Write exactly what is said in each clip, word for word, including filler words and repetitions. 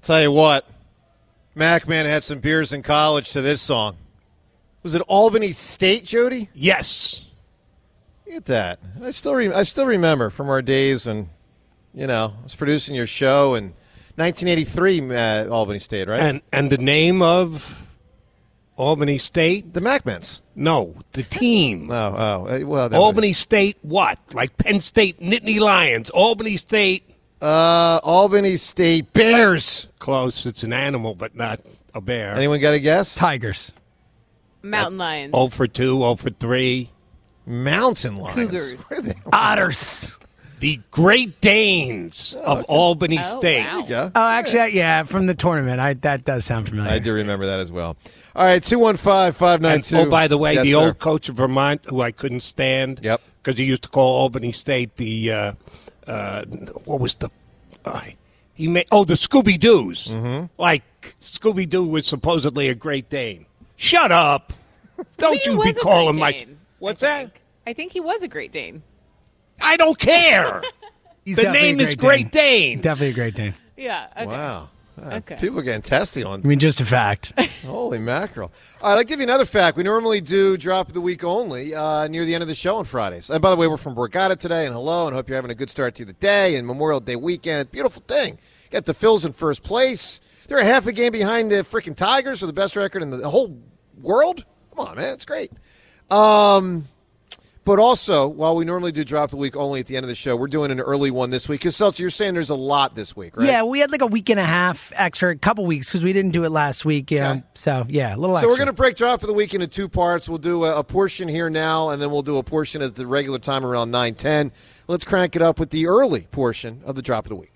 Tell you what, MacMan had some beers in college to this song. Was it Albany State, Jody? Yes. Look at that. I still re- I still remember from our days when, you know, I was producing your show in nineteen eighty-three, uh, Albany State, right? And and the name of Albany State? The MacMans. No, the team. Oh, oh. Well, that Albany was, State what? Like Penn State Nittany Lions. Albany State. Uh, Albany State Bears. Close. It's an animal, but not a bear. Anyone got a guess? Tigers. Mountain Lions. oh for two, oh for three. Mountain Lions. Cougars. Where the hell- Otters. The Great Danes of Albany Oh, State. wow. Yeah. Oh, actually, yeah, from the tournament. I That does sound familiar. I do remember that as well. All right, two one five, five nine And, two. oh, by the way, Yes, the sir. old coach of Vermont, who I couldn't stand, Yep. because he used to call Albany State the uh, uh, what was the uh, he made oh the Scooby Doo's, mm-hmm. like Scooby Doo was supposedly a Great Dane. Shut up! Don't Scooby-Doo you was be a calling Great my Dane, what's I that? think. I think he was a Great Dane. I don't care. He's The definitely name a is Great Dane. Definitely a Great Dane. Yeah. Okay. Wow. Uh, Okay. People are getting testy on I mean, just a fact. Holy mackerel. All right, I'll give you another fact. We normally do drop of the week only uh, near the end of the show on Fridays. And by the way, we're from Borgata today, and hello, and hope you're having a good start to the day and Memorial Day weekend. Beautiful thing. Got the Phils in first place. They're a half a game behind the freaking Tigers for the best record in the whole world. Come on, man. It's great. Um, but also, while we normally do drop of the week only at the end of the show, we're doing an early one this week. Because, Seltzer, you're saying there's a lot this week, right? Yeah, we had like a week and a half extra, a couple weeks because we didn't do it last week. You know, Okay. so, yeah, a little So extra. we're going to break drop of the week into two parts. We'll do a, a portion here now, and then we'll do a portion at the regular time around nine ten. Let's crank it up with the early portion of the drop of the week.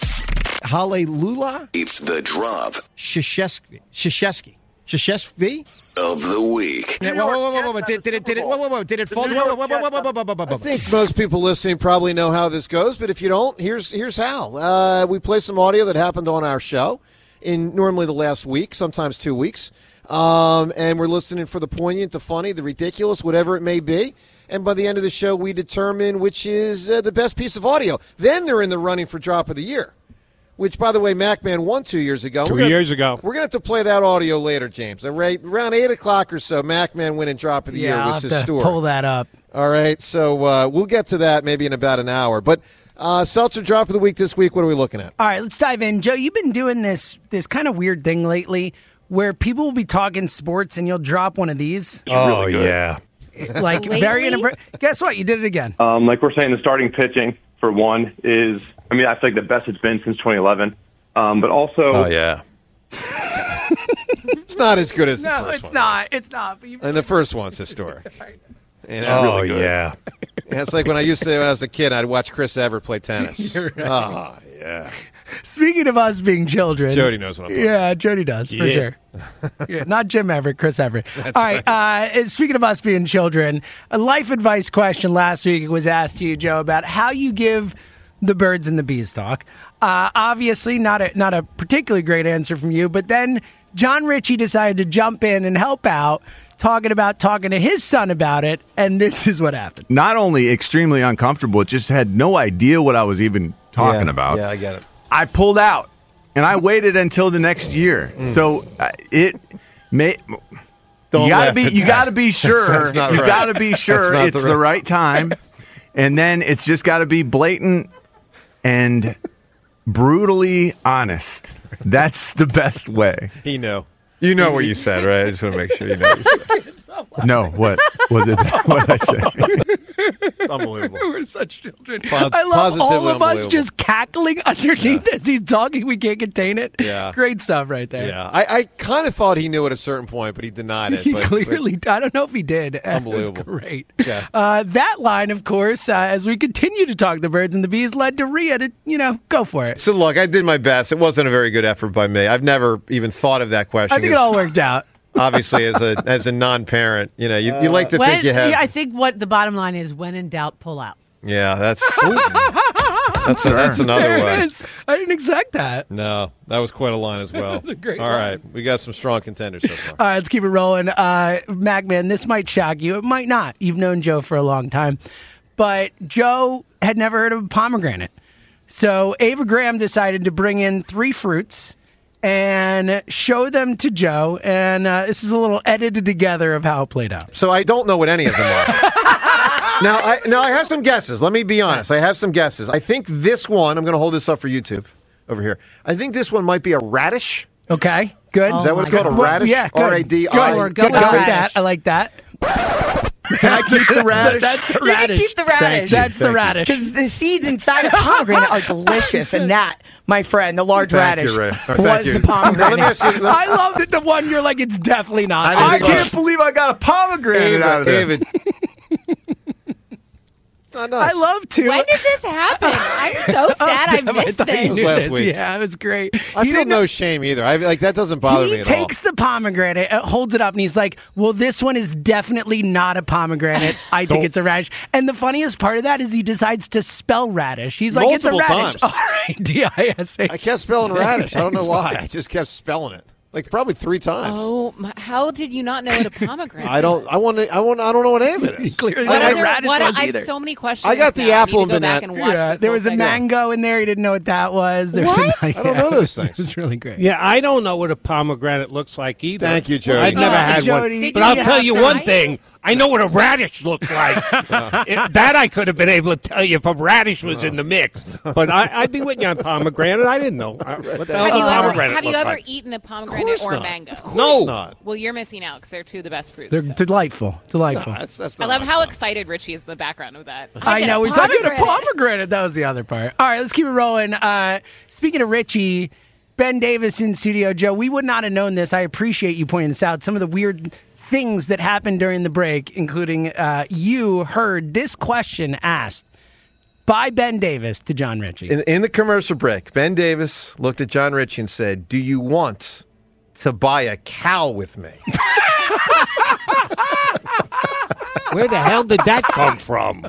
Hallelujah. It's the drop Krzyzewski. Krzyzewski. Krzyzewski? of the week. Whoa, whoa, whoa, whoa, whoa. Did, did it, did it, whoa, whoa, whoa. Did it fall? Whoa, whoa, whoa, whoa, whoa, whoa, whoa, whoa, whoa. I think most people listening probably know how this goes, but if you don't, here's here's how. Uh, we play some audio that happened on our show in normally the last week, sometimes two weeks. Um, and we're listening for the poignant, the funny, the ridiculous, whatever it may be. And by the end of the show, we determine which is uh, the best piece of audio. Then they're in the running for drop of the year, which, by the way, MacMan won two years ago. Two We're gonna- years ago. We're going to have to play that audio later, James. Around around eight o'clock or so, MacMan winning drop of the yeah, year I'll was have his to story. pull that up. All right, so uh, we'll get to that maybe in about an hour. But uh, Seltzer drop of the week this week, what are we looking at? All right, let's dive in. Joe, you've been doing this this kind of weird thing lately where people will be talking sports and you'll drop one of these. Oh yeah. Like, very Lately? inappro- Guess what? You did it again. Um, like we're saying, the starting pitching, for one, is, I mean, I feel like the best it's been since twenty eleven. Um, but also, Oh, yeah. It's not as good as the No, first it's one. not. It's not. But you- And the first one's historic. You know? Oh yeah. Yeah, it's like when I used to, when I was a kid, I'd watch Chris Everett play tennis. You're right. Oh, yeah. Speaking of us being children. Jody knows what I'm talking Yeah, Jody does, for Yeah. sure. Yeah, not Jim Everett, Chris Everett. All right, uh, and speaking of us being children, a life advice question last week was asked to you, Joe, about how you give the birds and the bees talk. Uh, obviously, not a, not a particularly great answer from you, but then John Ritchie decided to jump in and help out, talking about talking to his son about it, and this is what happened. Not only extremely uncomfortable, just had no idea what I was even talking yeah. about. Yeah, I get it. I pulled out, and I waited until the next year. So uh, it may. Don't you gotta laugh be. at You that. gotta be sure. That's not you right. gotta be That's sure not it's the the right- right time, and then it's just got to be blatant and brutally honest. That's the best way. He knew. You know what you said, right? I just want to make sure you know what you said. No, what was it? What did I say? Unbelievable. We're such children. Pos- I love all positively of us unbelievable. just cackling underneath as he's talking. We can't contain it. Yeah. Great stuff right there. Yeah, I, I kind of thought he knew at a certain point, but he denied it. He but, clearly, I don't know if he did. It was Unbelievable. great. Yeah. Uh, that line, of course, uh, as we continue to talk the birds and the bees, led to Rhea to, you know, go for it. So, look, I did my best. It wasn't a very good effort by me. I've never even thought of that question. I think it all worked out. Obviously, as a as a non-parent, you know, you, you like to When, think you have. yeah, I think what the bottom line is, when in doubt, pull out. Yeah, that's that's a, that's another There way. it is. I didn't expect that. No, that was quite a line as well. a great All line. right, we got some strong contenders so far. All right, let's keep it rolling. Uh, Macman, this might shock you. It might not. You've known Joe for a long time. But Joe had never heard of a pomegranate. So Ava Graham decided to bring in three fruits and show them to Joe. And uh, this is a little edited together of how it played out. So I don't know what any of them are. now, I, now, I have some guesses. Let me be honest. I have some guesses. I think this one, I'm going to hold this up for YouTube over here. I think this one might be a radish. Okay, good. Is that what it's called? A Well, radish? yeah, good. R A D I. Or go Good. with I like radish. that. I like that. Can I keep the radish? That's the You can radish. keep the radish. That's the Thank you. radish. Because the seeds inside a pomegranate are delicious, and that, my friend, the large Thank you, radish, Ray. All right, thank was you. the Now, let me pomegranate. ask you- let- I love that the one you're like, it's definitely not. I I didn't can't believe I got a pomegranate out of David, this. David. Not us. I love to. When did this happen? I'm so sad I Damn, missed thought you this. knew Last this. week. Yeah, it was great. I He feel didn't no know- shame either. I like that doesn't bother He me at takes the pomegranate, uh, holds it up, and he's like, "Well, this one is definitely not a pomegranate. I think it's a radish." And the funniest part of that is he decides to spell radish. He's like, Multiple "It's a radish." times. R A D I S H. all. I kept spelling radish. I don't know why. I just kept spelling it. Like probably three times. Oh, my, how did you not know what a pomegranate? I don't. was? I want to. I want. I don't know what any of it is. Clearly What not I- a other- radish what- was I either. have so many questions. I got the now. apple I need to go and back banana. and watch Yeah, this there whole was a segment. mango in there. He didn't know what that was. There was What? a- I don't know those things. It was really great. Yeah, I don't know what a pomegranate looks like either. Thank you, Jody. I've never Uh, had Jody, one. did But you I'll have tell you to one try it? thing. I know what a radish looks like. It- that I could have been able to tell you if a radish was in the mix. But I, I'd be with you on pomegranate. I didn't know. Uh, What the hell Have does you a ever, pomegranate have you look ever like? eaten a Of pomegranate course or a not. mango? Of course No. not. Well, you're missing out because they're two of the best fruits. They're so. delightful. Delightful. That's that's. I Not love my how fault. excited Richie is in the background of that. I get know. a We're talking about a pomegranate. pomegranate. That was the other part. All right, let's keep it rolling. Uh, speaking of Richie, Ben Davis in studio. Joe, we would not have known this. I appreciate you pointing this out. Some of the weird things that happened during the break, including uh, you heard this question asked by Ben Davis to John Ritchie. In, in the commercial break, Ben Davis looked at John Ritchie and said, "Do you want to buy a cow with me?" Where the hell did that come from?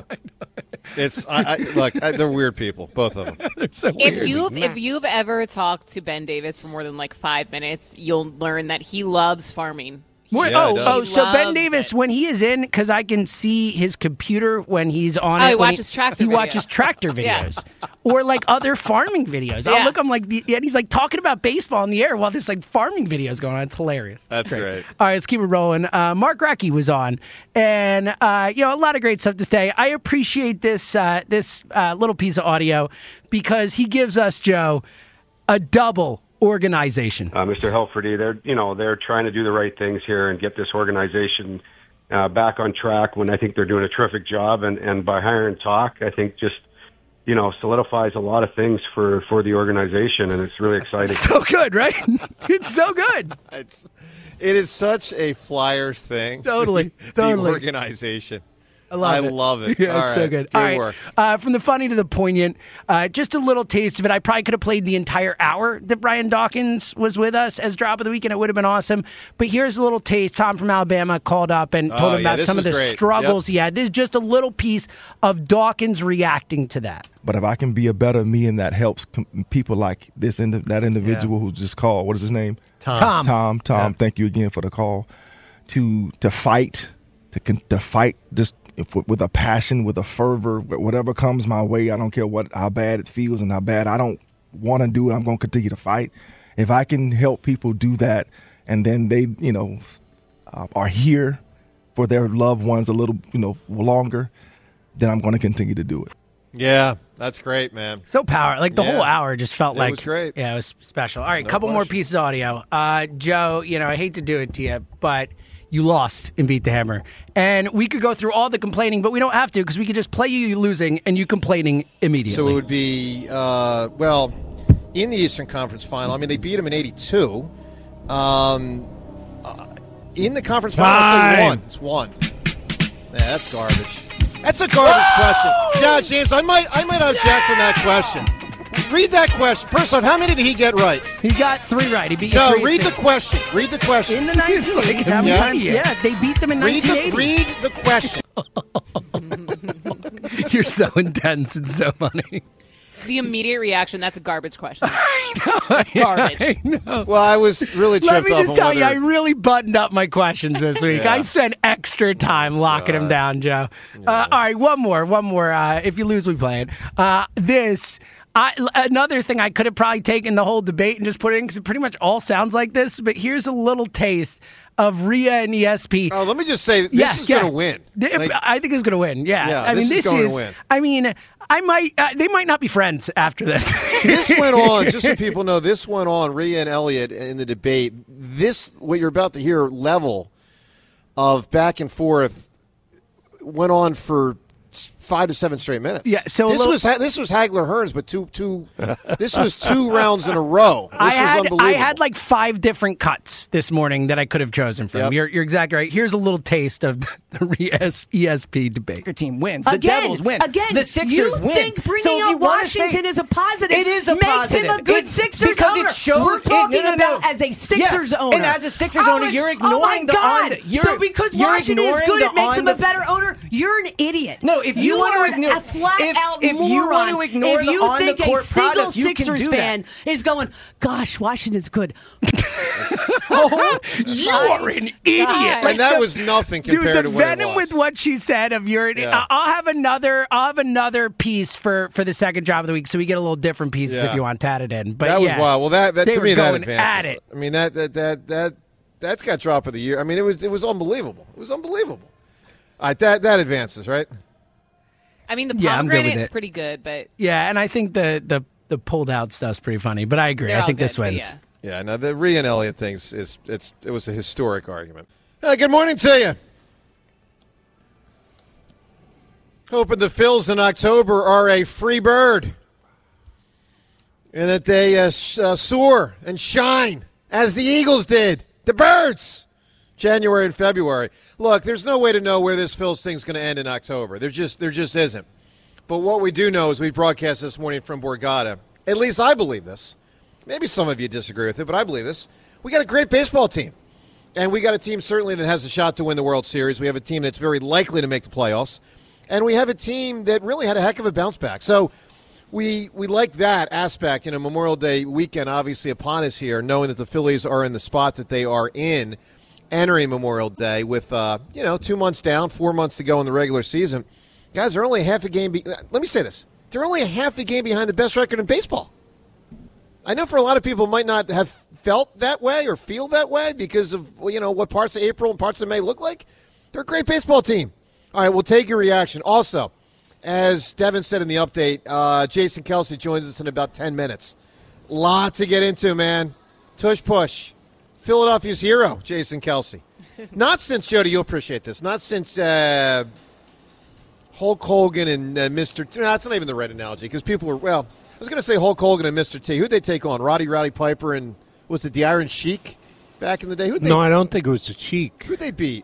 It's I, I look. I, they're weird people, both of them. So If weird. you've if you've ever talked to Ben Davis for more than like five minutes, you'll learn that he loves farming. He- Wait, Yeah, it oh, does. oh, He so Ben loves Davis, it. when he is in, because I can see his computer when he's on Oh, it. he when watches tractor He watches videos. tractor Yeah. videos. Or like other farming videos. I'll Yeah. look, I'm like, the- and he's like talking about baseball in the air while this like farming video is going on. It's hilarious. That's great. All right, let's keep it rolling. Uh, Mark Recchi was on, and uh, you know, a lot of great stuff to say. I appreciate this uh, this uh, little piece of audio because he gives us, Joe, a double organization. uh, Mister Helferty. They're you know they're trying to do the right things here and get this organization uh, back on track. When I think they're doing a terrific job, and and by hiring Talk, I think just you know solidifies a lot of things for for the organization, and it's really exciting. So good, right? It's so good. It's it is such a Flyers thing. Totally, the totally. organization. I love I it. love it. Yeah, All it's so right, good. Good All right. work. Uh, from the funny to the poignant, uh, just a little taste of it. I probably could have played the entire hour that Brian Dawkins was with us as drop of the week, and it would have been awesome. But here's a little taste. Tom from Alabama called up and told Oh, him yeah, about this some of the is great. struggles Yep. he had. This is just a little piece of Dawkins reacting to that. But if I can be a better me and that helps com- people like this, indi- that individual who just called, what is his name? Tom. Tom. Tom. Tom. Yeah. Thank you again for the call. To to fight, to con- to fight just if, with a passion, with a fervor, wh- whatever comes my way. I don't care what how bad it feels and how bad I don't want to do it. I'm going to continue to fight. If I can help people do that, and then they, you know, uh, are here for their loved ones a little, you know, longer, then I'm going to continue to do it. Yeah, that's great, man. So power, like the Yeah. whole hour just felt It like was great. Yeah, it was special. All right, No couple more question. pieces of audio. Uh, Joe, you know, I hate to do it to you, but you lost in Beat the Hammer, and we could go through all the complaining, but we don't have to because we could just play you losing and you complaining immediately. So it would be uh, well in the Eastern Conference Final. I mean, they beat them in eighty-two. Um, uh, in the conference final, I'd say Time. one. It's one. Yeah, that's garbage. That's a garbage question. Yeah, James, I might I might object to that question. Read that question. First off, how many did he get right? He got three right. He beat you No, three read to- the question. Read the question. in the nineties. How many Yeah. times? Yeah, they beat them in read, nineteen the, eighty. read the question. You're so intense and so funny. The immediate reaction, that's a garbage question. It's garbage. I know. Well, I was really tripped Let me off just on tell you, I whether- really buttoned up my questions this week. Yeah. I spent extra time locking them down, Joe. Uh, all right, one more, one more. Uh, if you lose, we play it. Uh, this, I, another thing I could have probably taken the whole debate and just put it in because it pretty much all sounds like this. But here's a little taste of Rhea and E S P. Oh, let me just say, this yeah, is yeah. going to win. Like, I think it's going to win. Yeah, yeah I this mean, is this going is. to win. I mean, I might. Uh, they might not be friends after this. This went on. Just so people know, this went on. Rhea and Elliott in the debate. This, what you're about to hear, level of back and forth, went on for five to seven straight minutes. Yeah, so this little, was this was Hagler Hearns, but two two. This was two rounds in a row. This I was had unbelievable. I had like five different cuts this morning that I could have chosen from. Yep. You're you're exactly right. Here's a little taste of the E S P debate. Your team wins. The again, Devils win. Again, the Sixers you win. think bringing so if you up wanna say- Washington is a positive? It is a makes positive. him a good It- Sixers because owner. it shows We're it- talking no, no, no. about as a Sixers Yes, owner. and as a Sixers oh owner, my, you're oh ignoring my the God. on the- you're- so because you're Washington is ignoring good, the it makes on him the- a better owner. You're an idiot. No, if you, want are to ignore, a flat if, out if moron. you want to ignore if the you on think the court a single product, you can Sixers do that. fan is going, gosh, Washington's good. Oh, you are an idiot. God. And that was nothing compared Dude, the to what it venom was. with what she said of your. Yeah. I'll have another. I'll have another piece for for the second job of the week, so we get a little different pieces Yeah. if you want tatted in. But that was yeah, wild. Well, that, that they to were me that going advances at it. I mean that that that that that's got drop of the year. I mean it was it was unbelievable. It was unbelievable. All right, that that advances, right? I mean, the Yeah, I'm good with pomegranate's it. pretty good, but Yeah, and I think the the the pulled out stuff's pretty funny. But I agree. they're I all think good, this but wins. yeah. Yeah, no, the Rhea and Elliott things is it's it was a historic argument. Hey, good morning to you. Hoping the Phils in October are a free bird and that they uh, sh- uh, soar and shine as the Eagles did. The Birds, January and February. Look, there's no way to know where this Phils thing's going to end in October. There just there just isn't. But what we do know is we broadcast this morning from Borgata. At least I believe this. Maybe some of you disagree with it, but I believe this. We got a great baseball team. And we got a team certainly that has a shot to win the World Series. We have a team that's very likely to make the playoffs. And we have a team that really had a heck of a bounce back. So we we like that aspect. You know, Memorial Day weekend obviously upon us here, knowing that the Phillies are in the spot that they are in, entering Memorial Day with, uh, you know, two months down, four months to go in the regular season. Guys, they're only half a game. Be- Let me say this. They're only a half a game behind the best record in baseball. I know for a lot of people might not have felt that way or feel that way because of, you know, what parts of April and parts of May look like. They're a great baseball team. All right, we'll take your reaction. Also, as Devin said in the update, uh, Jason Kelsey joins us in about ten minutes. Lot to get into, man. Tush push. Philadelphia's hero, Jason Kelsey. Not since, Jody, you'll appreciate this, not since uh, Hulk Hogan and uh, Mister T. No, that's not even the right analogy because people were, well, I was going to say Hulk Hogan and Mister T. Who'd they take on? Roddy Roddy Piper and, was it the Iron Sheik back in the day? Who'd they, No, I don't think it was a Cheek. Who'd they beat?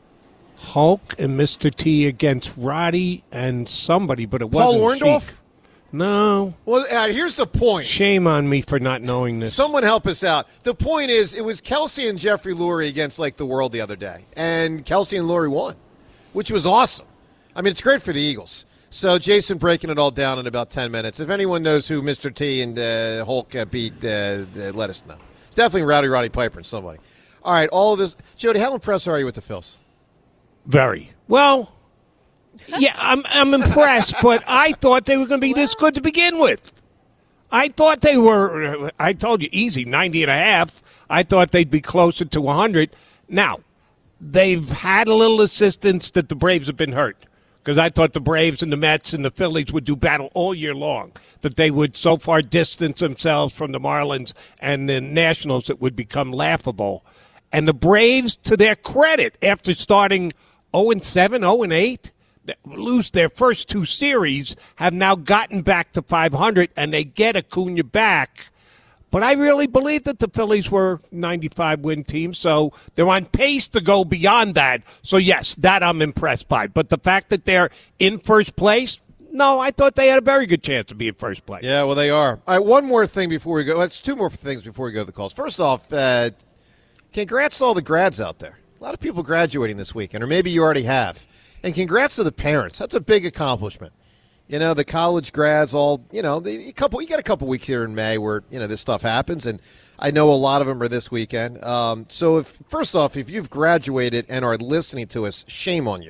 Hulk and Mister T against Roddy and somebody, but it Paul wasn't Orndorff? Cheek. No. Well, uh, here's the point. Shame on me for not knowing this. Someone help us out. The point is, it was Kelsey and Jeffrey Lurie against, like, the world the other day. And Kelsey and Lurie won, which was awesome. I mean, it's great for the Eagles. So, Jason breaking it all down in about ten minutes. If anyone knows who Mister T and uh, Hulk uh, beat, uh, uh, let us know. It's definitely Rowdy Roddy Piper and somebody. All right, all of this. Jody, how impressed are you with the Phils? Very. Well, yeah, I'm I'm impressed, but I thought they were going to be this good to begin with. I thought they were, I told you, easy, ninety and a half. I thought they'd be closer to one hundred. Now, they've had a little assistance that the Braves have been hurt. Because I thought the Braves and the Mets and the Phillies would do battle all year long, that they would so far distance themselves from the Marlins and the Nationals it would become laughable. And the Braves, to their credit, after starting oh and seven, oh and eight, lose their first two series, have now gotten back to five hundred, and they get Acuna back. But I really believe that the Phillies were ninety-five win team, so they're on pace to go beyond that. So, yes, that I'm impressed by. But the fact that they're in first place, no, I thought they had a very good chance to be in first place. Yeah, well, they are. All right, one more thing before we go. That's two more things before we go to the calls. First off, uh, congrats to all the grads out there. A lot of people graduating this weekend, or maybe you already have. And congrats to the parents. That's a big accomplishment. You know, the college grads all, you know, the, a couple. You got a couple weeks here in May where, you know, this stuff happens, and I know a lot of them are this weekend. Um, so, if first off, if you've graduated and are listening to us, shame on you.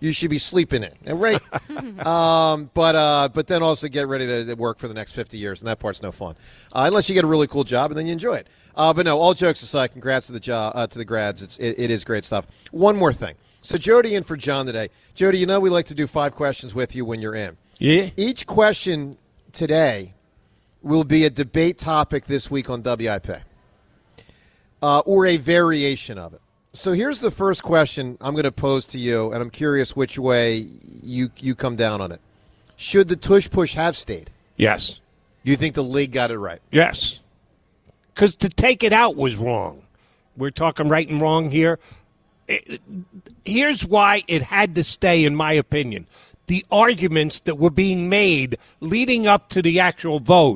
you should be sleeping in. And right? um, but uh, but then also get ready to, to work for the next fifty years, and that part's no fun uh, unless you get a really cool job and then you enjoy it. Uh, but no, all jokes aside, congrats to the job uh, to the grads. It's it, it is great stuff. One more thing. So Jody in for John today. Jody, you know we like to do five questions with you when you're in. Yeah. Each question today will be a debate topic this week on W I P, uh, or a variation of it. So here's the first question I'm going to pose to you, and I'm curious which way you you come down on it. Should the tush push have stayed? Yes. You think the league got it right? Yes. Because to take it out was wrong. We're talking right and wrong here. It, here's why it had to stay, in my opinion. The arguments that were being made leading up to the actual vote.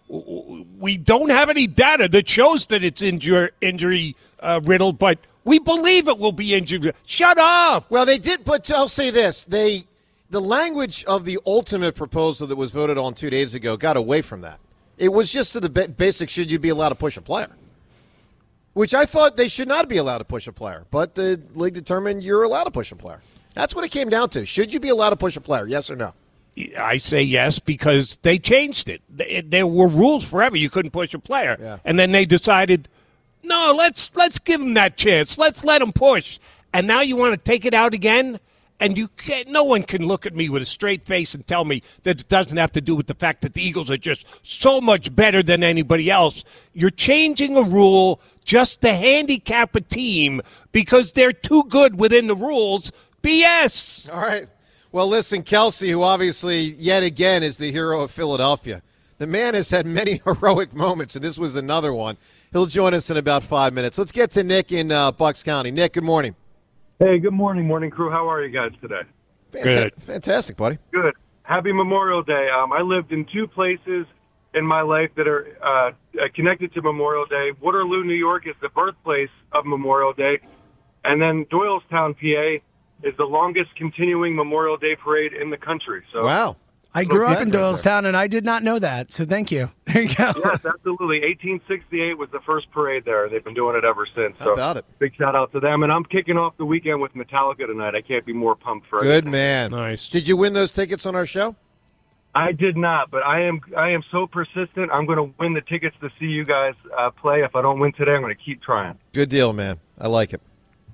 We don't have any data that shows that it's injur- injury uh, riddled, but we believe it will be injury. Shut up. Well, they did, but I'll say this. They, the language of the ultimate proposal that was voted on two days ago got away from that. It was just to the basic, should you be allowed to push a player? Which I thought they should not be allowed to push a player, but the league determined you're allowed to push a player. That's what it came down to. Should you be allowed to push a player, yes or no? I say yes because they changed it. There were rules forever. You couldn't push a player. Yeah. And then they decided, no, let's let's give them that chance. Let's let them push. And now you want to take it out again? And you can't, no one can look at me with a straight face and tell me that it doesn't have to do with the fact that the Eagles are just so much better than anybody else. You're changing a rule just to handicap a team because they're too good within the rules. B S. All right. Well, listen, Kelsey, who obviously yet again is the hero of Philadelphia. The man has had many heroic moments, and this was another one. He'll join us in about five minutes. Let's get to Nick in uh, Bucks County. Nick, good morning. Hey, good morning, morning crew. How are you guys today? Fanta- Good. Fantastic, buddy. Good. Happy Memorial Day. Um, I lived in two places in my life that are uh, connected to Memorial Day. Waterloo, New York is the birthplace of Memorial Day. And then Doylestown, P A is the longest continuing Memorial Day parade in the country. So Wow. I So grew up fact in right there. Doylestown, and I did not know that. So thank you. There you go. Yes, absolutely. eighteen sixty-eight was the first parade there. They've been doing it ever since. How So about it? big shout out to them. And I'm kicking off the weekend with Metallica tonight. I can't be more pumped for it. Good man. Nice. Did you win those tickets on our show? I did not, but I am I am so persistent. I'm going to win the tickets to see you guys uh, play. If I don't win today, I'm going to keep trying. Good deal, man. I like it.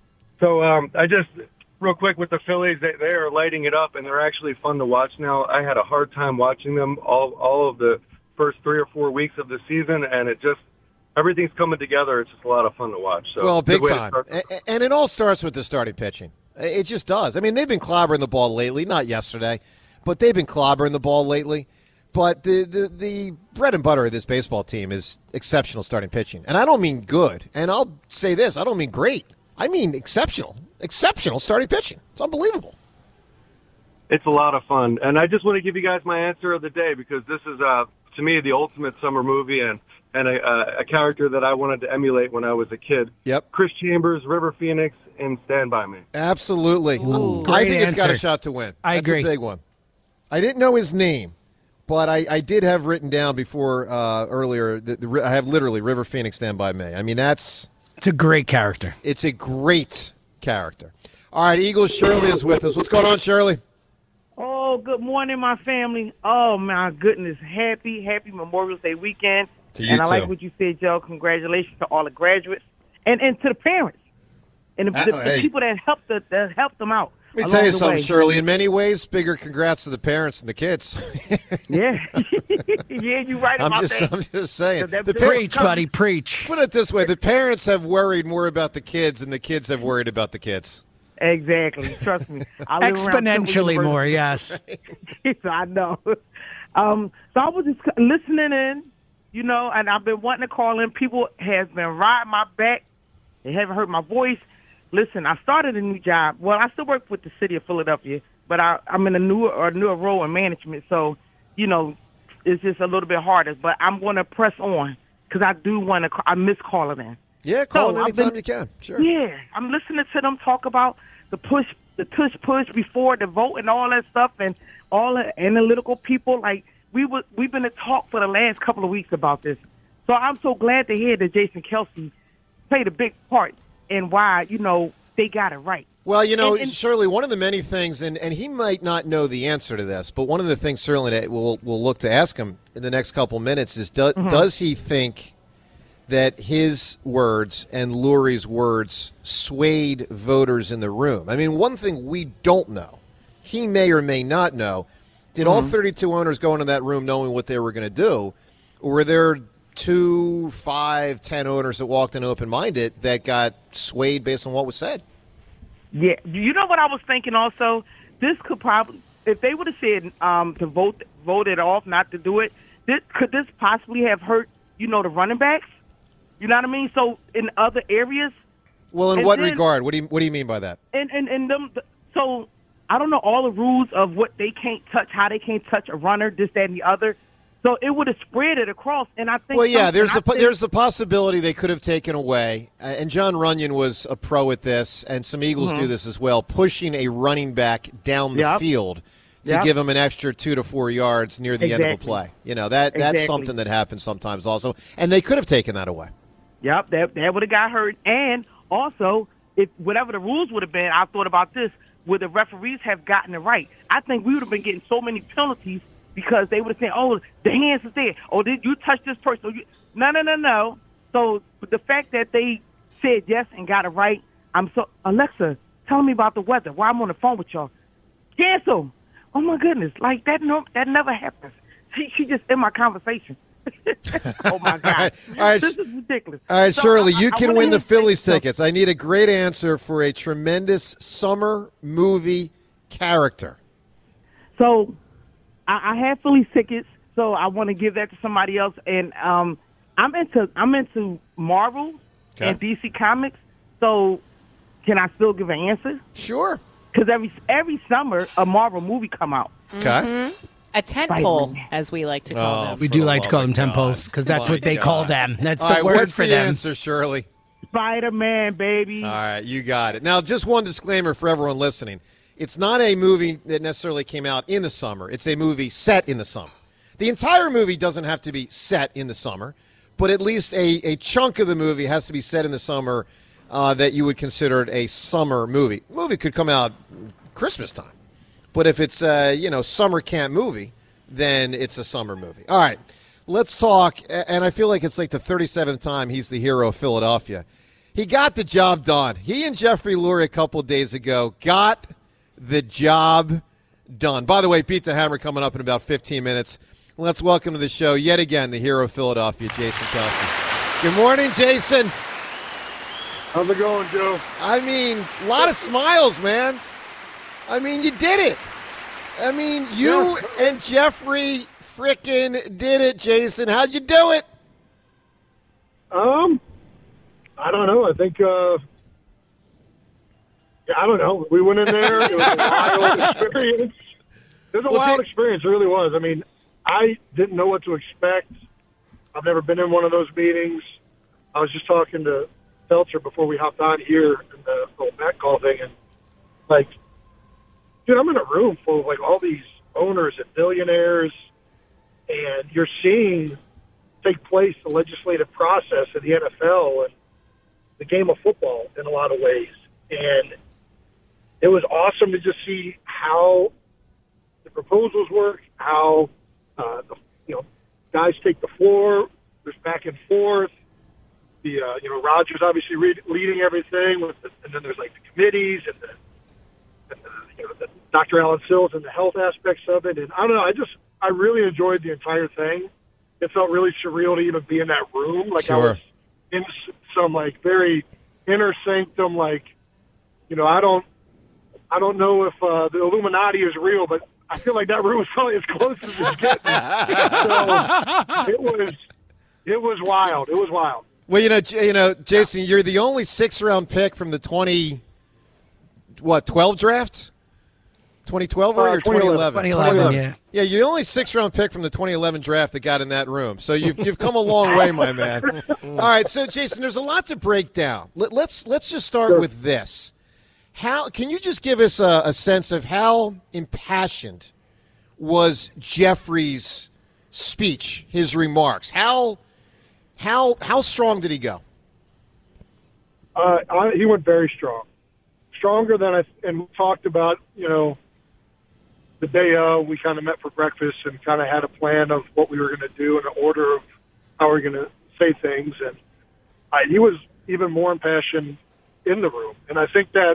So um, I just, real quick with the Phillies, they, they are lighting it up, and they're actually fun to watch now. I had a hard time watching them all all of the first three or four weeks of the season, and it just, everything's coming together. It's just a lot of fun to watch. So Well, big good way to time. start. A- And it all starts with the starting pitching. It just does. I mean, they've been clobbering the ball lately, not yesterday, but they've been clobbering the ball lately. But the, the, the bread and butter of this baseball team is exceptional starting pitching. And I don't mean good. And I'll say this, I don't mean great. I mean exceptional. Exceptional starting pitching. It's unbelievable. It's a lot of fun. And I just want to give you guys my answer of the day because this is, uh, to me, the ultimate summer movie and, and a, uh, a character that I wanted to emulate when I was a kid. Yep. Chris Chambers, River Phoenix, and Stand By Me. Absolutely. Ooh. I Great think it's got a answer. shot to win. I That's agree. a big one. I didn't know his name, but I, I did have written down before uh, earlier, that the, I have literally River Phoenix Stand By Me. I mean, that's... It's a great character. It's a great character. All right, Eagles Shirley is with us. What's going on, Shirley? Oh, good morning, my family. Oh, my goodness. Happy, happy Memorial Day weekend. To you and I like too. what you said, Joe. Congratulations to all the graduates and, and to the parents and the, Uh, the, the hey. people that helped the, that helped them out. Let me along tell you the something, way. Shirley. In many ways, bigger congrats to the parents and the kids. Yeah. Yeah, you're right I'm about just, that. I'm just saying. That- The that- par- Preach, buddy, preach. Put it this way: the parents have worried more about the kids, than the kids have worried about the kids. Exactly. Trust me. I live around Exponentially Temple more, University. yes. I know. Um, so I was just listening in, you know, and I've been wanting to call in. People have been riding my back. They haven't heard my voice. Listen, I started a new job. Well, I still work with the city of Philadelphia, but I, I'm in a newer or newer role in management. So, you know, it's just a little bit harder. But I'm going to press on because I do want to. I miss calling in. Yeah, call So, them I've anytime been- you can. Sure. Yeah, I'm listening to them talk about the push, the tush push before the vote and all that stuff, and all the analytical people. Like we were, we've been in talk for the last couple of weeks about this. So I'm so glad to hear that Jason Kelsey played a big part in why you know they got it right. Well, you know, And- and- Shirley, one of the many things, and, and he might not know the answer to this, but one of the things certainly that we'll, we'll look to ask him in the next couple minutes is do, Mhm. does he think that his words and Lurie's words swayed voters in the room? I mean, one thing we don't know, he may or may not know, did all Mhm. thirty-two owners go into that room knowing what they were going to do, or were there two, five, ten owners that walked in open-minded that got swayed based on what was said? Yeah, you know what I was thinking also? This could probably, if they would have said um, to vote vote it off, not to do it, this, could this possibly have hurt, you know, the running backs? You know what I mean? So in other areas. Well, in and what then- regard? What do you What do you mean by that? And and and them. So I don't know all the rules of what they can't touch, how they can't touch a runner, this, that, and the other. So it would have spread it across, and I think. Well, yeah, something- there's I the po- think- there's the possibility they could have taken away, uh, and John Runyon was a pro at this, and some Eagles Mhm. do this as well, pushing a running back down the Yep. field to Yep. give him an extra two to four yards near the end of a Exactly. play. You know that that's Exactly. something that happens sometimes also, and they could have taken that away. Yep, that that would have got hurt. And also, if whatever the rules would have been, I thought about this: would the referees have gotten it right? I think we would have been getting so many penalties because they would have said, "Oh, the hands is there. Oh, did you touch this person?" Oh, you... No, no, no, no. So the fact that they said yes and got it right, I'm so Alexa, tell me about the weather. While I'm on the phone with y'all, cancel. Oh my goodness, like that. No, that never happens. She she just in my conversation. Oh my God! All right. This is ridiculous. All right, So Shirley, I- you I can wanna win hear the Phillies so- tickets. I need a great answer for a tremendous summer movie character. So I, I have Phillies tickets, so I want to give that to somebody else. And um, I'm into I'm into Marvel Okay. and D C Comics. So can I still give an answer? Sure. Because every every summer a Marvel movie come out. Mhm. A tent pole, as we like to call them. We do like to call them tempos because that's My what they God. call them. That's All the right, word what's for the them. answer, Shirley? Spider-Man, baby. All right, you got it. Now, just one disclaimer for everyone listening. It's not a movie that necessarily came out in the summer. It's a movie set in the summer. The entire movie doesn't have to be set in the summer, but at least a, a chunk of the movie has to be set in the summer uh, that you would consider it a summer movie. The movie could come out Christmas time, but if it's a, you know, summer camp movie, then it's a summer movie. All right, let's talk, and I feel like it's like the thirty-seventh time he's the hero of Philadelphia. He got the job done. He and Jeffrey Lurie a couple days ago got the job done. By the way, Beat the Hammer coming up in about fifteen minutes. Let's welcome to the show yet again the hero of Philadelphia, Jason Kelsey. Good morning, Jason. How's it going, Joe? I mean, a lot of smiles, man. I mean, you did it. I mean, you and Jeffrey frickin' did it, Jason. How'd you do it? Um, I don't know. I think, uh, yeah, I don't know. We went in there. It was a wild experience. It was a Well, wild ta- experience. It really was. I mean, I didn't know what to expect. I've never been in one of those meetings. I was just talking to Seltzer before we hopped on here in the whole Met call thing, and like, dude, I'm in a room full of like all these owners and billionaires, and you're seeing take place the legislative process of the N F L and the game of football in a lot of ways. And it was awesome to just see how the proposals work, how uh, the, you know, guys take the floor. There's back and forth. The uh, you know, Rogers obviously read, leading everything, with the, and then there's like the committees and the, and the you know, the Doctor Alan Sills and the health aspects of it. And I don't know, I just I really enjoyed the entire thing. It felt really surreal to even be in that room. Like I Sure. was in s- some like very inner sanctum. Like, you know, I don't I don't know if uh, the Illuminati is real, but I feel like that room was probably as close as it's getting. So it was it was wild. It was wild. Well, you know, J- you know, Jason, you're the only six-round pick from the twenty, what, twelve draft? twenty twelve or Uh, or twenty eleven? twenty eleven, yeah. Yeah, you're the only six-round pick from the twenty eleven draft that got in that room. So you've you've come a long way, my man. All right, so Jason, there's a lot to break down. Let, let's let's just start Sure. with this. How can you just give us a, a sense of how impassioned was Jeffrey's speech, his remarks? How how how strong did he go? Uh, I, he went very strong, stronger than I and we talked about. You know, the day of, we kind of met for breakfast and kind of had a plan of what we were going to do and an order of how we were going to say things. And I, he was even more impassioned in the room. And I think that,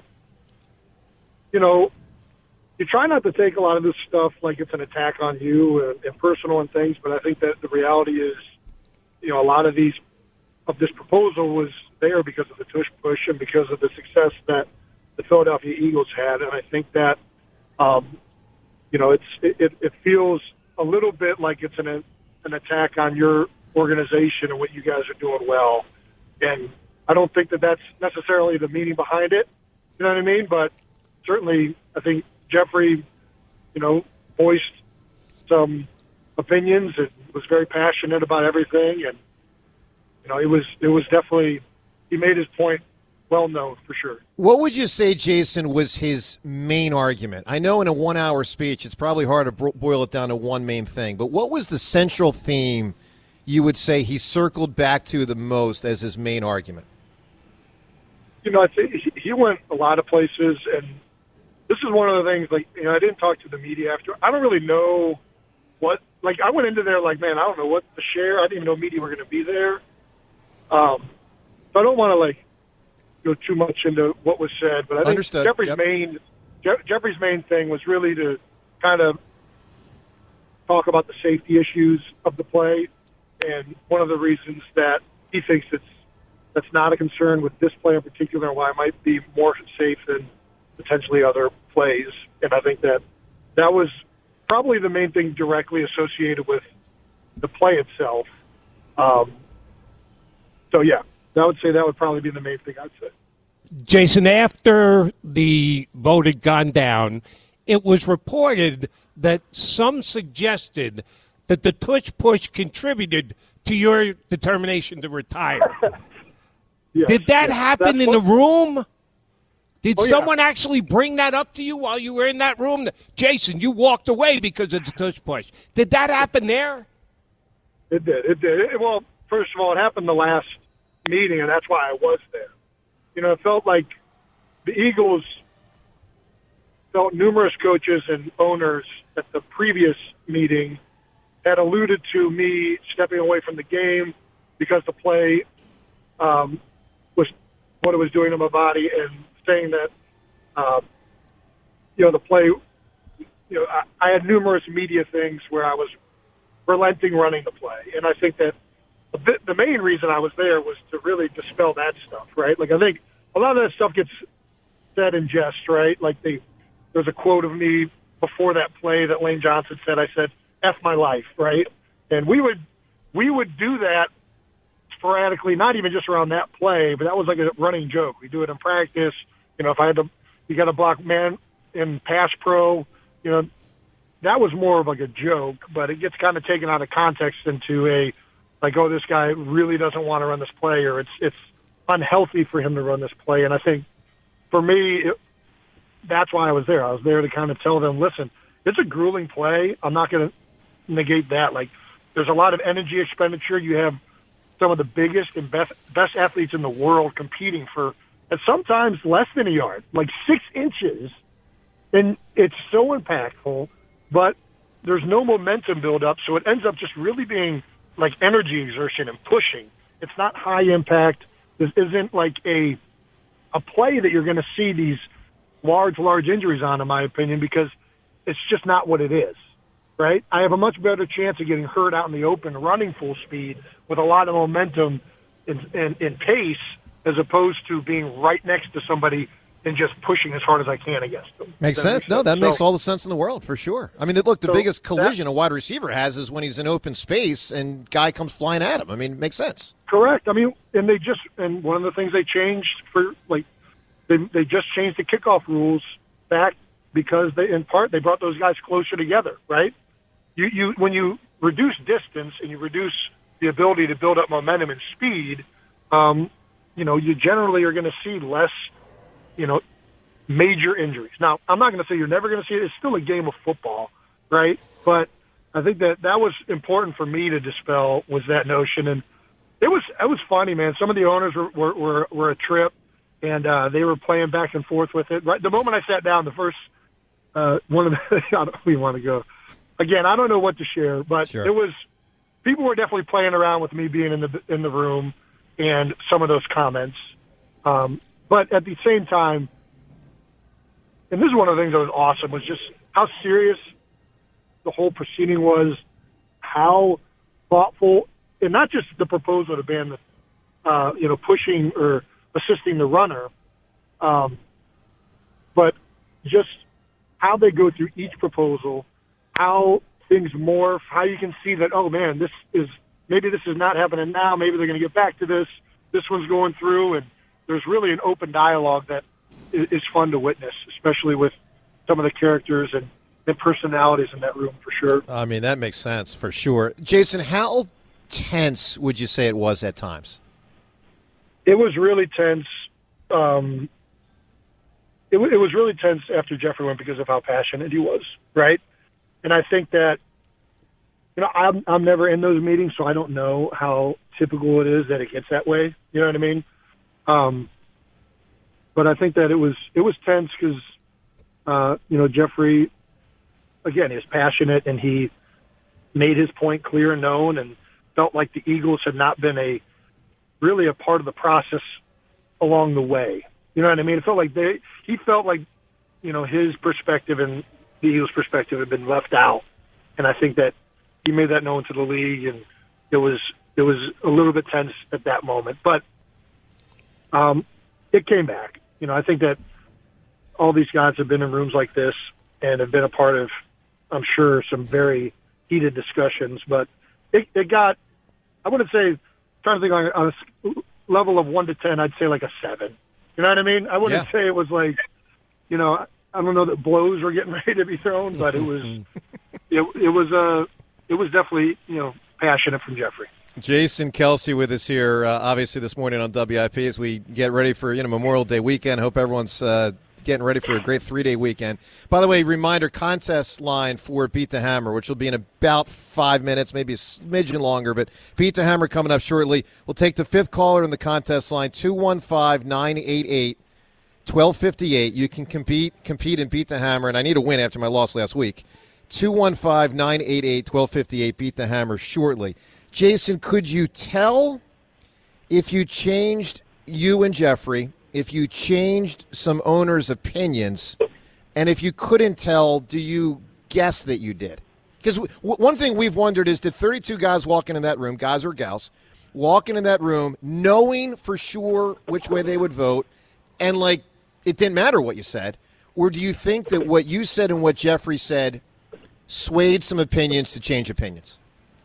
you know, you try not to take a lot of this stuff like it's an attack on you and, and personal and things, but I think that the reality is, you know, a lot of these of this proposal was there because of the tush push and because of the success that the Philadelphia Eagles had. And I think that, um, you know, it's it, it feels a little bit like it's an an attack on your organization and what you guys are doing well. And I don't think that that's necessarily the meaning behind it. You know what I mean? But certainly, I think Jeffrey, you know, voiced some opinions and was very passionate about everything. And, you know, it was it was definitely, he made his point well known for sure. What would you say, Jason, was his main argument? I know in a one-hour speech it's probably hard to bro- boil it down to one main thing, but what was the central theme you would say he circled back to the most as his main argument? You know, I think he went a lot of places, and this is one of the things, like, you know, I didn't talk to the media after. I don't really know what, like, I went into there like, man, I don't know what to share. I didn't even know media were going to be there. Um, so I don't want to, like, go too much into what was said, but I think Understood. Jeffrey's Yep. main Je- Jeffrey's main thing was really to kind of talk about the safety issues of the play, and one of the reasons that he thinks it's that's not a concern with this play in particular, and why it might be more safe than potentially other plays. And I think that that was probably the main thing directly associated with the play itself. Um, so yeah. I would say that would probably be the main thing I'd say. Jason, after the vote had gone down, it was reported that some suggested that the tush push contributed to your determination to retire. Yes, Did that yes. happen That's in what- the room? Did Oh, yeah. someone actually bring that up to you while you were in that room? Jason, you walked away because of the tush push. Did that happen there? It did. It did. It, well, first of all, it happened the last meeting, and that's why I was there. You know, it felt like the Eagles felt numerous coaches and owners at the previous meeting had alluded to me stepping away from the game because the play um, was what it was doing to my body, and saying that, uh, you know, the play, you know, I, I had numerous media things where I was relenting running the play. And I think that a bit, the main reason I was there was to really dispel that stuff, right? Like, I think a lot of that stuff gets said in jest, right? Like, they, there's a quote of me before that play that Lane Johnson said. I said, F my life, right? And we would, we would do that sporadically, not even just around that play, but that was like a running joke. We do it in practice. You know, if I had to, you got to block man in pass pro, you know, that was more of like a joke, but it gets kind of taken out of context into a, like, oh, this guy really doesn't want to run this play, or it's it's unhealthy for him to run this play. And I think for me, it, that's why I was there. I was there to kind of tell them, listen, it's a grueling play. I'm not going to negate that. Like, there's a lot of energy expenditure. You have some of the biggest and best best athletes in the world competing for, and sometimes less than a yard, like six inches. And it's so impactful, but there's no momentum build up, so it ends up just really being like energy exertion and pushing. It's not high impact. This isn't like a a play that you're going to see these large, large injuries on, in my opinion, because it's just not what it is, right? I have a much better chance of getting hurt out in the open running full speed with a lot of momentum and, and, and pace, as opposed to being right next to somebody and just pushing as hard as I can against them. Makes That sense. makes No, that sense. makes So- all the sense in the world, for sure. I mean, look, the So biggest that- collision a wide receiver has is when he's in open space and guy comes flying at him. I mean, it makes sense. Correct. I mean, and they just, and one of the things they changed for, like, they they just changed the kickoff rules back because they, in part, they brought those guys closer together, right? You you when you reduce distance and you reduce the ability to build up momentum and speed, um, you know, you generally are going to see less, you know, major injuries. Now, I'm not going to say you're never going to see it. It's still a game of football, right? But I think that that was important for me to dispel, was that notion. And it was it was funny, man. Some of the owners were were, were, were a trip, and uh, they were playing back and forth with it. Right, the moment I sat down, the first uh, one of the I don't we want to go again. I don't know what to share, but Sure. it was people were definitely playing around with me being in the in the room and some of those comments. Um, but at the same time, and this is one of the things that was awesome, was just how serious the whole proceeding was, how thoughtful, and not just the proposal to ban the, uh, you know, pushing or assisting the runner, um, but just how they go through each proposal, how things morph, how you can see that, oh man, this is, maybe this is not happening now, maybe they're going to get back to this, this one's going through, and there's really an open dialogue that is, is fun to witness, especially with some of the characters and, and personalities in that room for sure. I mean, that makes sense for sure. Jason, how tense would you say it was at times? It was really tense. Um, it, w- it was really tense after Jeffrey went because of how passionate he was, right? And I think that, you know, I'm, I'm never in those meetings, so I don't know how typical it is that it gets that way. You know what I mean? Um, but I think that it was it was tense because, uh, you know, Jeffrey, again, is passionate and he made his point clear and known, and felt like the Eagles had not been a really a part of the process along the way. You know what I mean? It felt like they he felt like, you know, his perspective and the Eagles' perspective had been left out, and I think that he made that known to the league, and it was it was a little bit tense at that moment, but um, it came back. You know, I think that all these guys have been in rooms like this and have been a part of, I'm sure, some very heated discussions, but it, it got, I wouldn't say, trying to think on, on a level of one to ten, I'd say like a seven. You know what I mean? I wouldn't Yeah. say it was like, you know, I don't know that blows were getting ready to be thrown, but it was, it, it was uh, it was definitely, you know, passionate from Jeffrey. Jason Kelsey with us here, uh, obviously this morning on W I P as we get ready for you know Memorial Day weekend. Hope everyone's uh, getting ready for a great three-day weekend. By the way, reminder, contest line for Beat the Hammer, which will be in about five minutes, maybe a smidgen longer, but Beat the Hammer coming up shortly. We'll take the fifth caller in the contest line, two one five, nine eight eight, one two five eight. You can compete compete and Beat the Hammer, and I need a win after my loss last week. two one five, nine eight eight, one two five eight. Beat the Hammer shortly. Jason, could you tell if you changed you and Jeffrey, if you changed some owners' opinions, and if you couldn't tell, do you guess that you did? Because w- one thing we've wondered is, did thirty-two guys walk into that room, guys or gals, walk into that room knowing for sure which way they would vote, and, like, it didn't matter what you said? Or do you think that what you said and what Jeffrey said swayed some opinions to change opinions?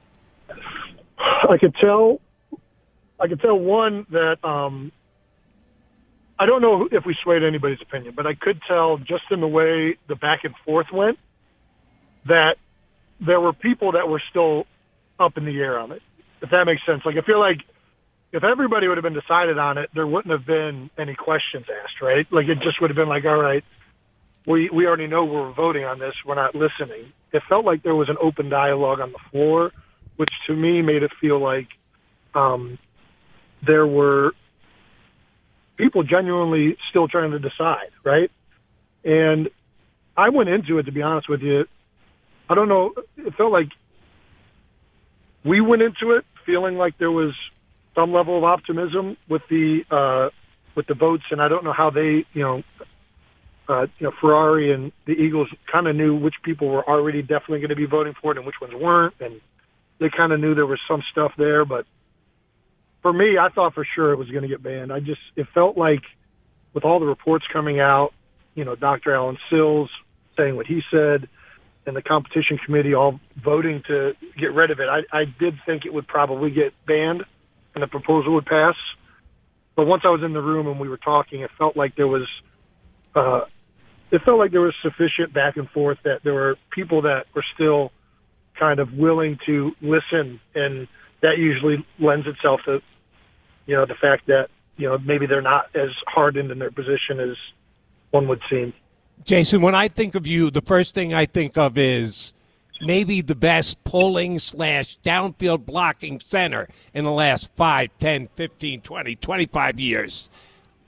I could tell, I could tell one that um, I don't know if we swayed anybody's opinion, but I could tell just in the way the back and forth went that there were people that were still up in the air on it, if that makes sense. Like, I feel like if everybody would have been decided on it, there wouldn't have been any questions asked, right? Like, it just would have been like, all right, we, we already know we're voting on this. We're not listening. It felt like there was an open dialogue on the floor, which to me made it feel like um, there were people genuinely still trying to decide, right? And I went into it, to be honest with you, I don't know, it felt like we went into it feeling like there was some level of optimism with the uh, with the votes, and I don't know how they, you know, uh, you know, Ferrari and the Eagles kind of knew which people were already definitely going to be voting for it and which ones weren't, and they kind of knew there was some stuff there, but for me, I thought for sure it was going to get banned. I just, it felt like with all the reports coming out, you know, Doctor Alan Sills saying what he said, and the competition committee all voting to get rid of it, I, I did think it would probably get banned and the proposal would pass. But once I was in the room and we were talking, it felt like there was, uh, it felt like there was sufficient back and forth that there were people that were still kind of willing to listen, and that usually lends itself to, you know, the fact that, you know, maybe they're not as hardened in their position as one would seem. Jason, when I think of you, the first thing I think of is maybe the best pulling slash downfield blocking center in the last five, ten, fifteen, twenty, twenty-five years.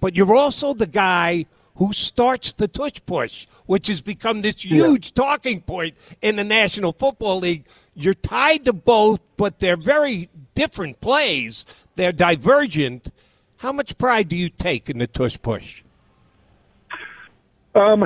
but you're also the guy who starts the tush push, which has become this huge yeah. talking point in the National Football League. You're tied to both, but they're very different plays. They're divergent. How much pride do you take in the tush push? Um,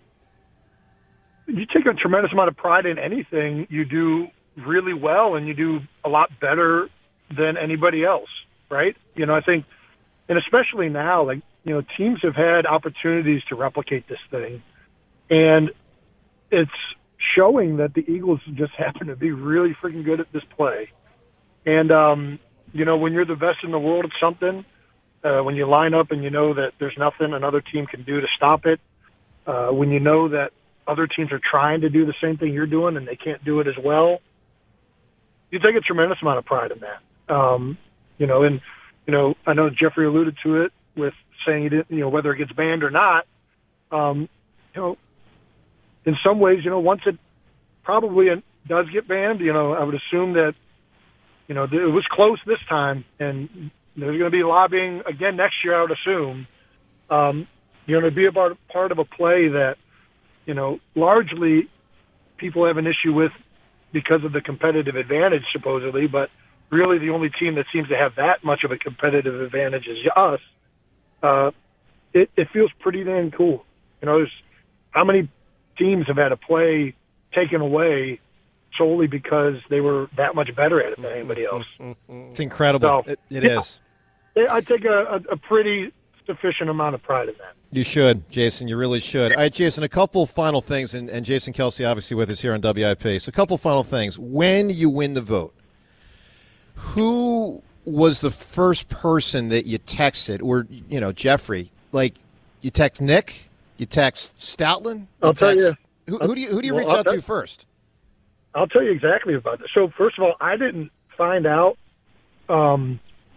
you take a tremendous amount of pride in anything you do really well, and you do a lot better than anybody else, right? You know, I think, and especially now, like, you know, teams have had opportunities to replicate this thing, and it's showing that the Eagles just happen to be really freaking good at this play. And, um, you know, when you're the best in the world at something, uh, when you line up and you know that there's nothing another team can do to stop it, uh, when you know that other teams are trying to do the same thing you're doing and they can't do it as well, you take a tremendous amount of pride in that. Um, you know, and, you know, I know Jeffrey alluded to it with saying he didn't, you know, whether it gets banned or not. Um, you know, in some ways, you know, once it probably does get banned, you know, I would assume that, you know, it was close this time, and there's going to be lobbying again next year, I would assume. Um, you know, to be about part of a play that, you know, largely people have an issue with because of the competitive advantage, supposedly, but really the only team that seems to have that much of a competitive advantage is us. Uh, it, it feels pretty dang cool. You know, there's how many teams have had a play taken away solely because they were that much better at it than anybody else. It's incredible. So, it it yeah, is. I take a, a, a pretty sufficient amount of pride in that. You should, Jason. You really should. All right, Jason, a couple final things, and, and Jason Kelsey obviously with us here on W I P. So a couple final things. When you win the vote, who was the first person that you texted, or, you know, Jeffrey, like you text Nick, you text Stoutland? You I'll tell text, you. Who, who do you, who do you Well, reach I'll out tell- to first? I'll tell you exactly about this. So, first of all, I didn't find out um,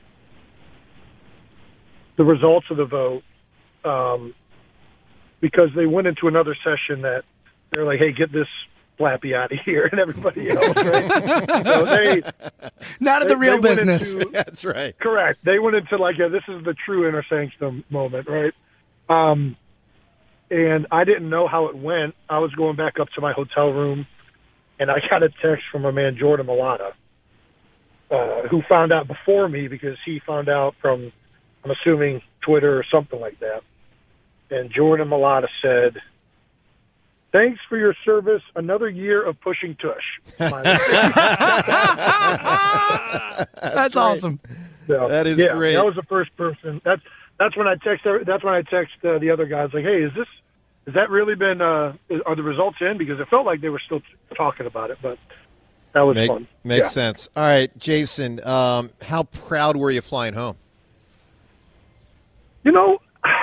the results of the vote um, because they went into another session that they're like, hey, get this Flappy out of here, and everybody else, right? so they, Not of they- the real they went business. into- That's right. Correct. They went into like, yeah, this is the true inner sanctum moment, right? Um, and I didn't know how it went. I was going back up to my hotel room, and I got a text from a man, Jordan Malata, uh, who found out before me because he found out from, I'm assuming, Twitter or something like that. And Jordan Malata said, thanks for your service. Another year of pushing tush. That's awesome. So, That is yeah, great. That was the first person. That's that's when I text. That's when I text uh, the other guys like, "Hey, is this has that really been? Uh, is- are the results in?" Because it felt like they were still talking about it, but that was Make- fun. Makes Yeah. sense. All right, Jason, um, how proud were you flying home? You know,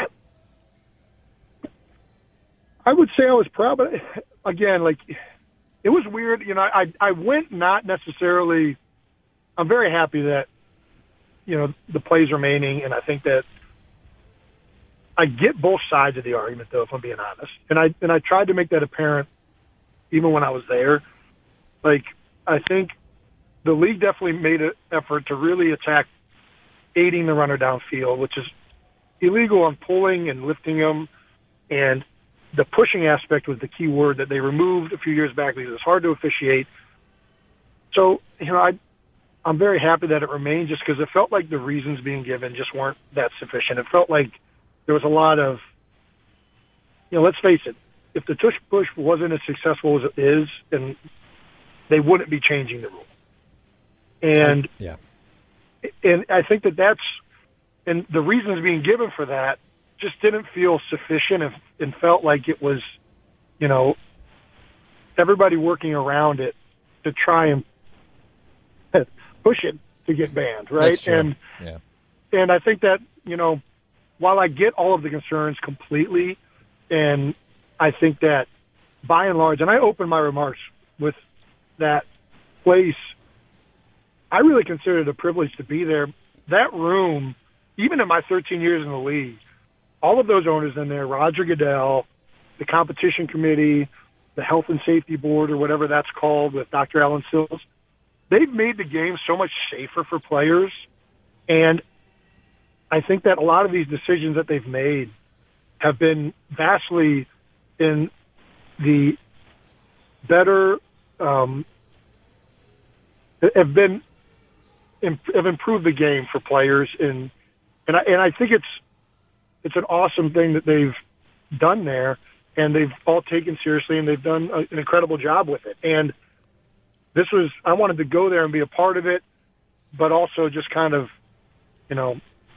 I would say I was proud, but again, like it was weird. You know, I I went not necessarily. I'm very happy that you know the play's remaining, and I think that I get both sides of the argument, though, if I'm being honest. And I and I tried to make that apparent even when I was there. Like I think the league definitely made an effort to really attack aiding the runner downfield, which is illegal on pulling and lifting them, and the pushing aspect was the key word that they removed a few years back because it's hard to officiate. So, you know, I, I'm very happy that it remained just because it felt like the reasons being given just weren't that sufficient. It felt like there was a lot of, you know, let's face it, if the tush push wasn't as successful as it is, then they wouldn't be changing the rule. And, yeah. and I think that that's, and the reasons being given for that just didn't feel sufficient and, and felt like it was, you know, everybody working around it to try and push it to get banned, right? That's true. And Yeah. and I think that, you know, while I get all of the concerns completely, and I think that by and large, and I open my remarks with that place, I really consider it a privilege to be there. That room, even in my thirteen years in the league, all of those owners in there, Roger Goodell, the competition committee, the health and safety board, or whatever that's called with Doctor Alan Sills, they've made the game so much safer for players. And I think that a lot of these decisions that they've made have been vastly in the better, um, have been have improved the game for players, and and I, and I think it's it's an awesome thing that they've done there, and they've all taken seriously, and they've done a, an incredible job with it. And this was, I wanted to go there and be a part of it, but also just kind of, you know,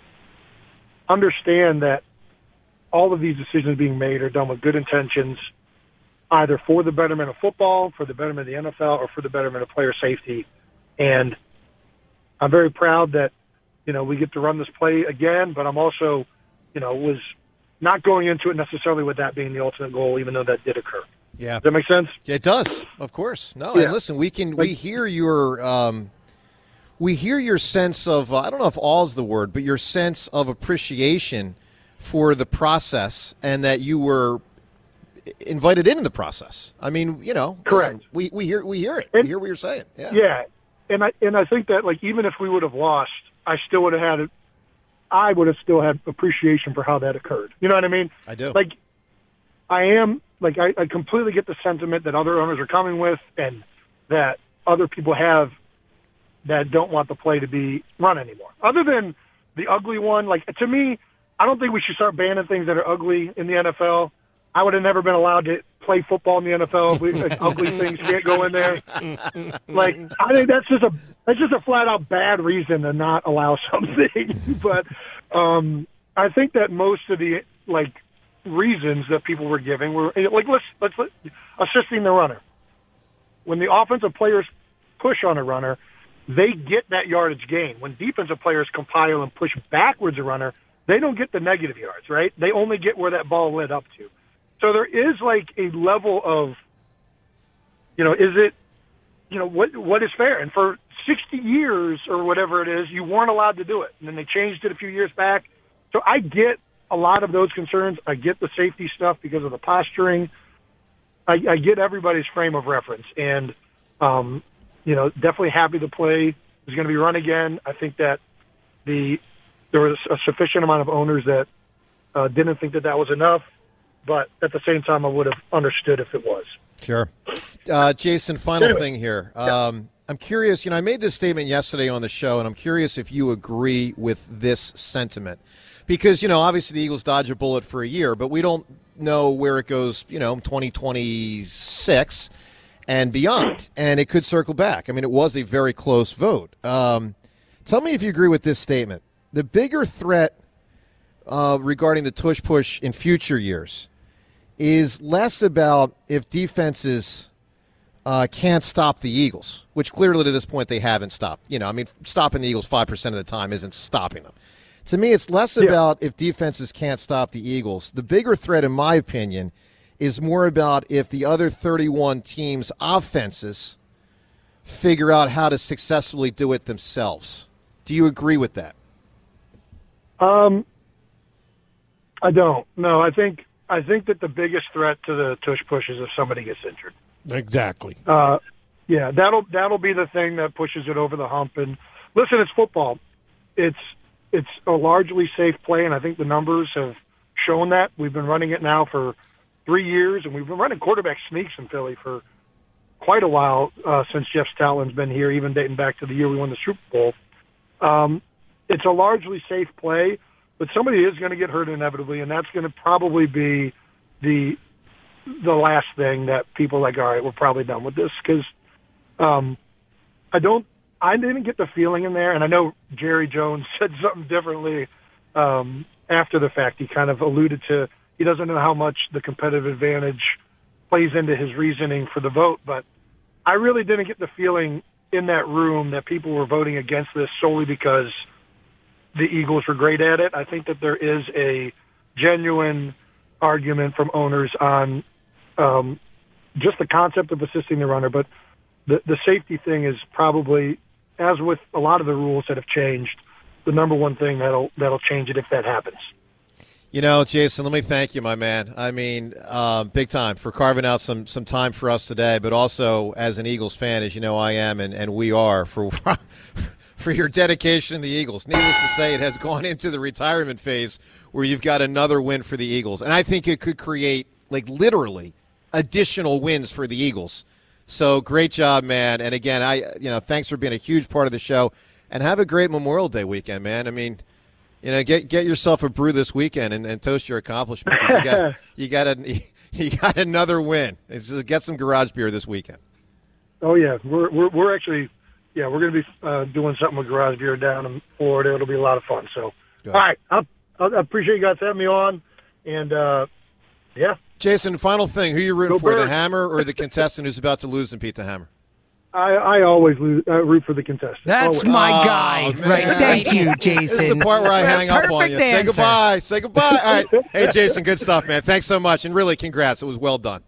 understand that all of these decisions being made are done with good intentions, either for the betterment of football, for the betterment of the N F L, or for the betterment of player safety. And I'm very proud that, you know, we get to run this play again, but I'm also, you know, was not going into it necessarily with that being the ultimate goal, even though that did occur. Yeah. Does that make sense? It does, of course. No, Yeah. and listen, we can we hear your um, we hear your sense of uh, I don't know if all is the word, but your sense of appreciation for the process, and that you were invited into the process. I mean, you know, Correct. listen, we we hear we hear it. we hear what you're saying. Yeah. Yeah, and I and I think that, like, even if we would have lost, I still would have had it. I would have still had appreciation for how that occurred. You know what I mean? I do. Like, I am like I, I completely get the sentiment that other owners are coming with, and that other people have that don't want the play to be run anymore. Other than the ugly one, like, to me, I don't think we should start banning things that are ugly in the N F L. I would have never been allowed to play football in the N F L if we, like, ugly things can't go in there. Like, I think that's just a that's just a flat out bad reason to not allow something. But um, I think that most of the like reasons that people were giving were like, let's let's let, assisting the runner. When the offensive players push on a runner, they get that yardage gain. When defensive players compile and push backwards a runner, they don't get the negative yards, right? They only get where that ball led up to. So there is like a level of, you know, is it, you know, what what is fair? And for sixty years or whatever it is, you weren't allowed to do it. And then they changed it a few years back. So I get a lot of those concerns. I get the safety stuff because of the posturing. I, I get everybody's frame of reference. And, um, you know, definitely happy the play is going to be run again. I think that the there was a sufficient amount of owners that uh, didn't think that that was enough. But at the same time, I would have understood if it was. Sure. Uh, Jason, final Anyway. thing here. Um, I'm curious, you know, I made this statement yesterday on the show, and I'm curious if you agree with this sentiment. Because, you know, obviously the Eagles dodge a bullet for a year, but we don't know where it goes, you know, twenty twenty-six and beyond. And it could circle back. I mean, it was a very close vote. Um, tell me if you agree with this statement. The bigger threat uh, regarding the tush push in future years is less about if defenses uh, can't stop the Eagles, which clearly to this point they haven't stopped. You know, I mean, stopping the Eagles five percent of the time isn't stopping them. To me, it's less Yeah. about if defenses can't stop the Eagles. The bigger threat, in my opinion, is more about if the other thirty-one teams' offenses figure out how to successfully do it themselves. Do you agree with that? Um, I don't. No, I think I think that the biggest threat to the tush push is if somebody gets injured. Exactly. Uh, yeah, that'll that'll be the thing that pushes it over the hump. And listen, it's football. It's it's a largely safe play, and I think the numbers have shown that. We've been running it now for three years, and we've been running quarterback sneaks in Philly for quite a while uh, since Jeff Stoutland's been here, even dating back to the year we won the Super Bowl. Um, it's a largely safe play, but somebody is going to get hurt inevitably, and that's going to probably be the the last thing that people are like, all right, we're probably done with this, because um, I don't, I didn't get the feeling in there, and I know Jerry Jones said something differently um, after the fact. He kind of alluded to he doesn't know how much the competitive advantage plays into his reasoning for the vote, but I really didn't get the feeling in that room that people were voting against this solely because the Eagles were great at it. I think that there is a genuine argument from owners on um, just the concept of assisting the runner, but the, the safety thing is probably, as with a lot of the rules that have changed, the number one thing that'll that'll change it if that happens. You know, Jason, let me thank you, my man. I mean, uh, big time for carving out some, some time for us today, but also as an Eagles fan, as you know I am and, and we are, for for your dedication to the Eagles. Needless to say, it has gone into the retirement phase where you've got another win for the Eagles. And I think it could create, like, literally additional wins for the Eagles. So great job, man. And again, I, you know, thanks for being a huge part of the show. And have a great Memorial Day weekend, man. I mean, you know, get get yourself a brew this weekend and, and toast your accomplishment. You got you got a, you got another win. It's just get some garage beer this weekend. Oh yeah, we're we're, we're actually yeah we're going to be uh, doing something with garage beer down in Florida. It'll be a lot of fun. So all right, I I appreciate you guys having me on, and uh, yeah. Jason, final thing: who you rooting Go for, the Birds. Hammer or the contestant who's about to lose and beat the Hammer? I, I always lose, uh, root for the contestant. That's Always. my Oh, guy. man. Right. Thank you, Jason. This is the part where I hang up on you. Perfect Say answer. goodbye. Say goodbye. All right. Hey, Jason, good stuff, man. Thanks so much. And really, congrats. It was well done.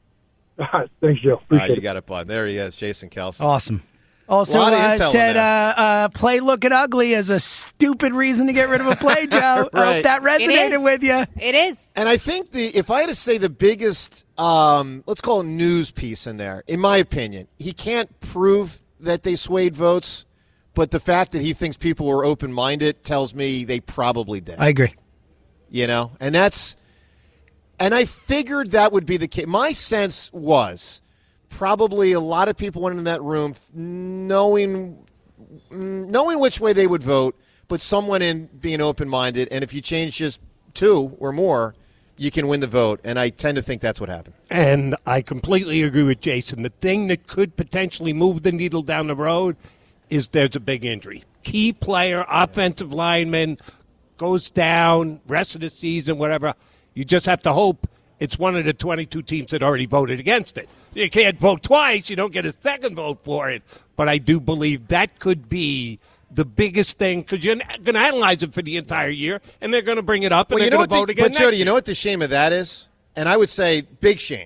All right. Thanks, Joe. All Appreciate right, you it. got it, bud. There he is, Jason Kelsey. Awesome. Also Lot of uh, intel in said there. uh, uh, play looking ugly as a stupid reason to get rid of a play, Joe. Right. Hope that resonated is. with you. It is. And I think the if I had to say the biggest, um, let's call it news piece in there, in my opinion, he can't prove that they swayed votes, but the fact that he thinks people were open-minded tells me they probably did. I agree. You know, and that's, and I figured that would be the case. My sense was probably a lot of people went in that room knowing, knowing which way they would vote, but some went in being open-minded, and if you change just two or more, you can win the vote, and I tend to think that's what happened. And I completely agree with Jason. The thing that could potentially move the needle down the road is there's a big injury. Key player, offensive lineman, goes down, rest of the season, whatever. You just have to hope it's one of the twenty-two teams that already voted against it. You can't vote twice. You don't get a second vote for it. But I do believe that could be the biggest thing because you're going to analyze it for the entire year, and they're going to bring it up, and Well, you they're know going what to vote the, again but Jody, next you year. know what the shame of that is? And I would say big shame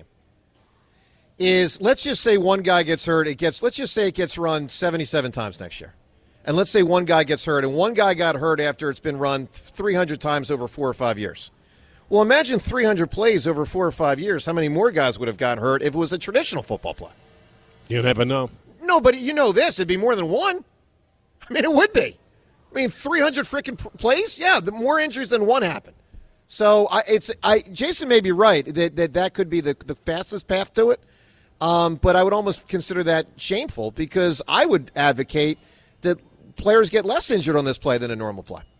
is let's just say one guy gets hurt. It gets let's just say it gets run seventy-seven times next year. And let's say one guy gets hurt, and one guy got hurt after it's been run three hundred times over four or five years. Well, imagine three hundred plays over four or five years. How many more guys would have gotten hurt if it was a traditional football play? You never know. No, but you know this. It'd be more than one. I mean, it would be. I mean, three hundred freaking plays? Yeah, the more injuries than one happen. So I, it's I. Jason may be right that that, that could be the, the fastest path to it. Um, but I would almost consider that shameful because I would advocate that players get less injured on this play than a normal play.